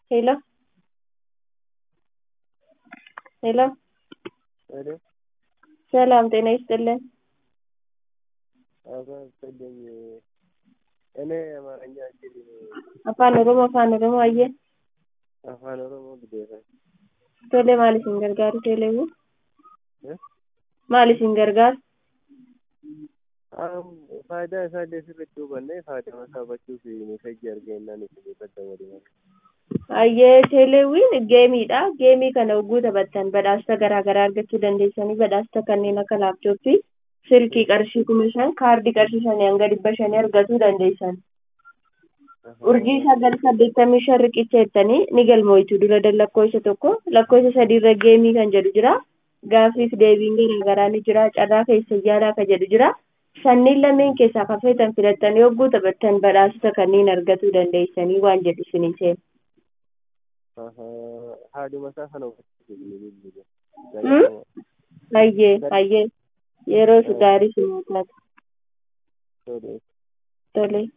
Hello, hello. Alo, ሰላም ጤና ይስጥልን። አባስተልኝ እኔ አማርኛ አልችልም። afaan oromoo ayyee አፋን ኦሮሞ ግዴታ tole maal isin gargaaru teleewu እ maal isin gargaaru አም ፋይዳ ኢሳሌ ስርቹ በኔ ፋይዳ መሳባችሁ ሜሴጅ አርገና ነው ተደወለ ayyee teleewwiin geemiidha. Geemii kana hogguu taphattan badhaasa garaa garaa argachuu dandeessanii badhaasa kanneen akka laaptooppii silkii qarshii 5,000 kaardii qarshii 5 hanga 500 argachuu dandeessan. Urjii 985 riqicha jettanii ni galmooftu dura lakkoofsa tokko lakkoofsa sadiirra geemii kan jedhu jira. Gaaffiif deebiin garaa garaa ni jira. Carraa keessa yaalaa kan jedhu jira. Sanniin lameen keessaa kafeetan filattanii hogguu taphattan badhaasota kanneen argachuu dandeessanii waan jedhu isiniin seena. haadhu masaa kana Hayyee yeroo gaarii sinii taate ኦኬ tole.